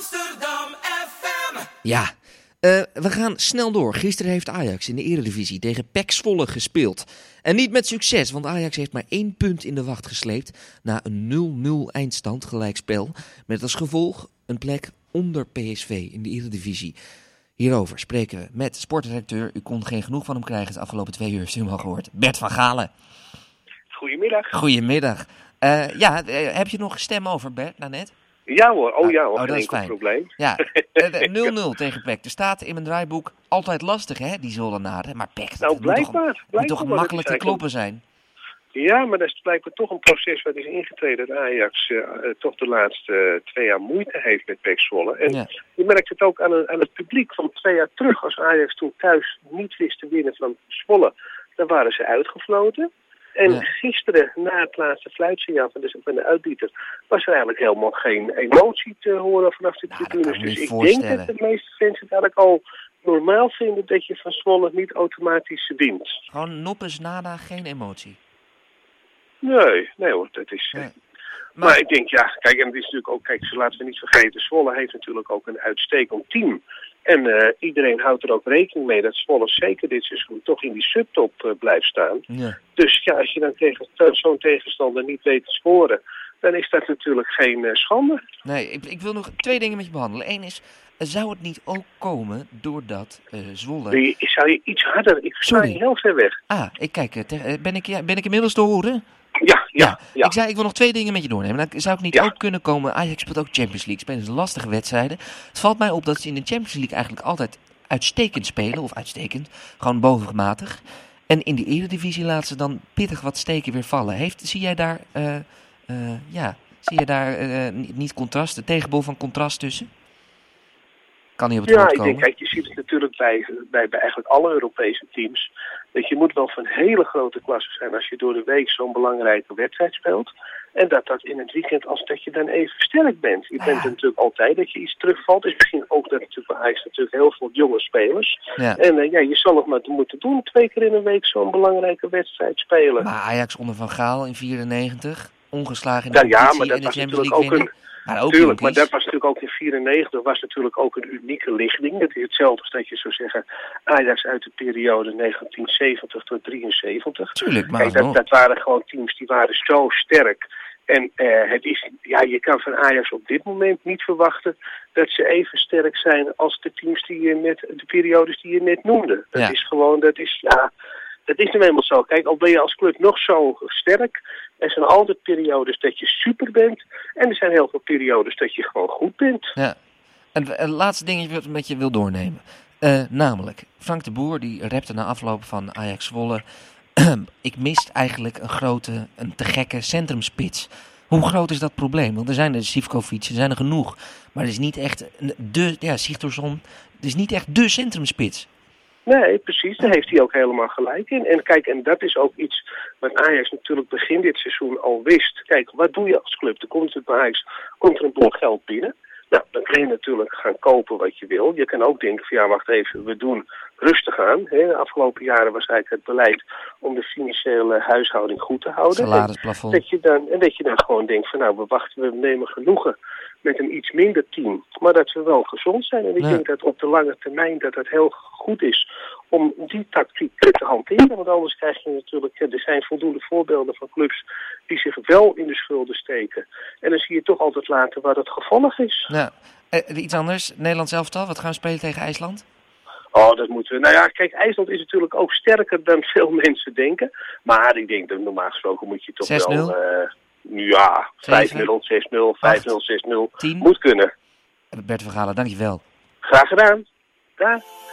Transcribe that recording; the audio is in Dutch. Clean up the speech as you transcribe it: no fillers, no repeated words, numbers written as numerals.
Amsterdam FM. Ja, we gaan snel door. Gisteren heeft Ajax in de Eredivisie tegen PEC Zwolle gespeeld. En niet met succes, want Ajax heeft maar 1 punt in de wacht gesleept na een 0-0 eindstand gelijkspel. Met als gevolg een plek onder PSV in de Eredivisie. Hierover spreken we met sportredacteur. U kon geen genoeg van hem krijgen de afgelopen 2 uur, heeft u hem al gehoord. Bert van Galen. Goedemiddag. Goedemiddag. Heb je nog een stem over, Bert, daarnet? Ja hoor, geen dat is enkel fijn. probleem. Ja, 0-0 tegen PEC. Er staat in mijn draaiboek altijd lastig, hè, die Zollenaren. Maar PEC, Nou, moet toch maar makkelijk te kloppen zijn? Ja, maar dat is blijkbaar toch een proces wat is ingetreden dat Ajax toch de laatste 2 jaar moeite heeft met PEC Zwolle. En Ja. je merkt het ook aan het publiek van 2 jaar terug. Als Ajax toen thuis niet wist te winnen van Zwolle, dan waren ze uitgefloten. En gisteren, na het laatste fluitsignaal van de uitbieter, was er eigenlijk helemaal geen emotie te horen vanaf de tribunes. Dus ik denk dat de meeste fans het eigenlijk al normaal vinden dat je van Zwolle niet automatisch wint. Gewoon noppes, nada, geen emotie. Nee hoor, dat is... Nee. Maar ik denk, ja, kijk, en het is natuurlijk ook, kijk, laten we niet vergeten, Zwolle heeft natuurlijk ook een uitstekend team. En iedereen houdt er ook rekening mee dat Zwolle zeker dit seizoen toch in die subtop blijft staan. Ja. Dus ja, als je dan tegen zo'n tegenstander niet weet te scoren, dan is dat natuurlijk geen schande. Nee, ik wil nog 2 dingen met je behandelen. Eén is, zou het niet ook komen doordat Zwolle... Zou je iets harder... Ik sta je heel ver weg. Ik kijk, ben ik inmiddels te horen? Ja. Ik zei, ik wil nog 2 dingen met je doornemen. Dan zou het niet ook kunnen komen... Ajax speelt ook Champions League. Spelen ze lastige wedstrijden. Het valt mij op dat ze in de Champions League eigenlijk altijd uitstekend spelen. Of uitstekend. Gewoon bovenmatig. En in de Eredivisie laten ze dan pittig wat steken weer vallen. Zie jij daar... niet contrast, de tegenbol van contrast tussen? Kan niet op het woord komen? Ik denk, kijk, je ziet het natuurlijk bij eigenlijk alle Europese teams. Dat je moet wel van hele grote klasse zijn als je door de week zo'n belangrijke wedstrijd speelt. En dat in het weekend, als dat je dan even sterk bent. Je bent er natuurlijk altijd dat je iets terugvalt. Is misschien ook dat natuurlijk bij Ajax natuurlijk heel veel jonge spelers. Ja. En je zal nog maar moeten doen 2 keer in een week zo'n belangrijke wedstrijd spelen. Maar Ajax onder Van Gaal in 94, ongeslagen in de competitie en de Champions League winnen. Tuurlijk, maar dat was natuurlijk ook in 94 was natuurlijk ook een unieke lichting. Dat is hetzelfde als dat je zou zeggen Ajax uit de periode 1970 tot 73. Tuurlijk, maar kijk, dat waren gewoon teams die waren zo sterk. En je kan van Ajax op dit moment niet verwachten dat ze even sterk zijn als de teams de periodes die je net noemde. Dat is gewoon, dat is nu eenmaal zo. Kijk, al ben je als club nog zo sterk, er zijn altijd periodes dat je super bent en er zijn heel veel periodes dat je gewoon goed bent. Ja. En het laatste dingetje wat ik met je wil doornemen. Namelijk, Frank de Boer die rapte na afloop van Ajax Zwolle. Ik mist eigenlijk een te gekke centrumspits. Hoe groot is dat probleem? Want er zijn er Sivkovic, er zijn er genoeg. Maar het is niet echt Sigthorsson, het is niet echt de centrumspits. Nee, precies. Daar heeft hij ook helemaal gelijk in. En kijk, en dat is ook iets wat Ajax natuurlijk begin dit seizoen al wist. Kijk, wat doe je als club? Bij Ajax komt er een blok geld binnen. Nou, dan kun je natuurlijk gaan kopen wat je wil. Je kan ook denken van wacht even, we doen rustig aan. De afgelopen jaren was eigenlijk het beleid om de financiële huishouding goed te houden. Salarisplafond. Dat je dan gewoon denkt van we nemen genoegen met een iets minder team. Maar dat we wel gezond zijn. En ik denk dat op de lange termijn dat het heel goed is om die tactiek te hanteren. Want anders krijg je natuurlijk, er zijn voldoende voorbeelden van clubs die zich wel in de schulden steken. En dan zie je toch altijd later wat het gevolg is. Ja. Iets anders, Nederlands elftal, wat gaan we spelen tegen IJsland? Dat moeten we. Kijk, IJsland is natuurlijk ook sterker dan veel mensen denken. Maar ik denk dat normaal gesproken moet je toch 6-0? wel... 5-0, 6-0, 5-0, 6-0. 10? Moet kunnen. Bert van Galen, dankjewel. Graag gedaan. Dag.